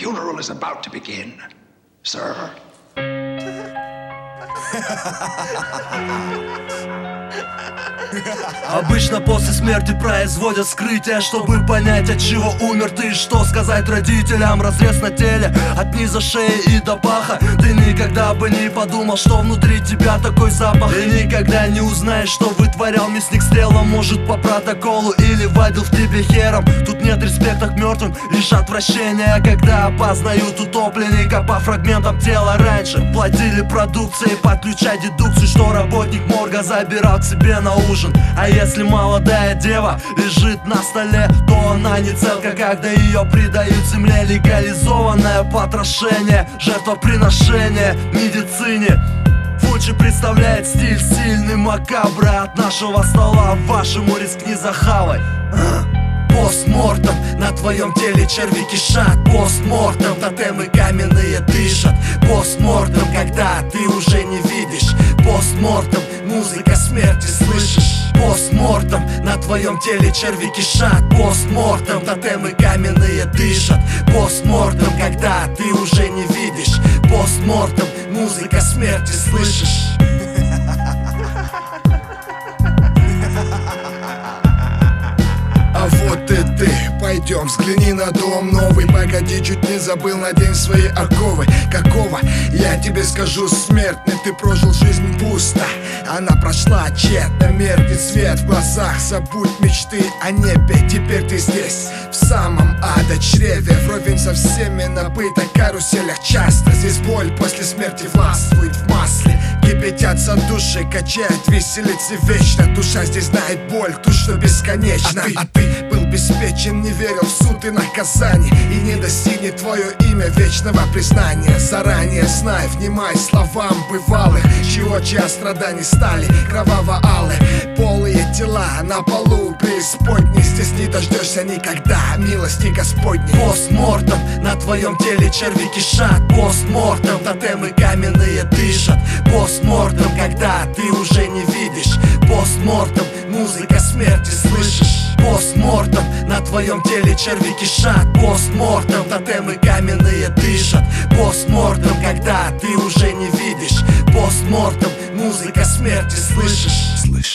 funeral is about to begin, sir. Обычно после смерти производят вскрытие, чтобы понять, от чего умер ты. Что сказать родителям, разрез на теле от низа шеи и до паха. Ты никогда бы не подумал, что внутри тебя такой запах. И никогда не узнаешь, что вытворял мясник с телом. Может, по протоколу или вадил в тебе хером. Тут нет респекта к мертвым, лишь отвращение, когда опознают утопленника по фрагментам тела. Раньше платили продукцией, подключай дедукцию, что работник морга забирал к себе на ужин. А если молодая дева лежит на столе, то она не целка, когда ее предают земле. Легализованное потрошение, жертвоприношение медицине. Фуджи представляет стиль сильный макабры. От нашего стола вашему рискни захавай. Постмортом, на твоем теле черви кишат. Постмортом, тотемы каменные дышат. Постмортом, когда ты уже не видишь. Постмортом, музыка смерти слышишь. Постмортом, на твоем теле черви кишат. Постмортом, тотемы каменные дышат. Постмортом, когда ты уже не видишь. Постмортом, музыка смерти слышишь. А вот и ты, пойдем, взгляни на дом новый. Погоди, чуть не забыл, надень свои оковы. Какого? Я тебе скажу, смертный, ты прожил жизнь пусто. Она прошла тщетно, меркнет свет в глазах. Забудь мечты о небе, теперь ты здесь, в самом чреве. Вровень со всеми на бытах каруселях часто. Здесь боль после смерти властвует в масле. Кипятятся души, качает виселицы вечно. Душа здесь знает боль, ту, что бесконечно. А ты был беспечен, не верил в суд и наказание, и не достигнет твое имя вечного признания. Заранее знай, внимай словам бывалых, чья страданий стали кроваво-алые. Полые тела на полу преисподней. Здесь не дождешься никогда милости Господней. Постмортом, на твоем теле черви кишат. Постмортом, тотемы каменные дышат. Постмортом, когда ты уже не видишь. Постмортом, музыка смерти слышишь. Постмортом, на твоем теле черви кишат. Постмортом, тотемы каменные дышат. Постмортом, когда ты уже не видишь. Постмортом, музыка смерти слышишь.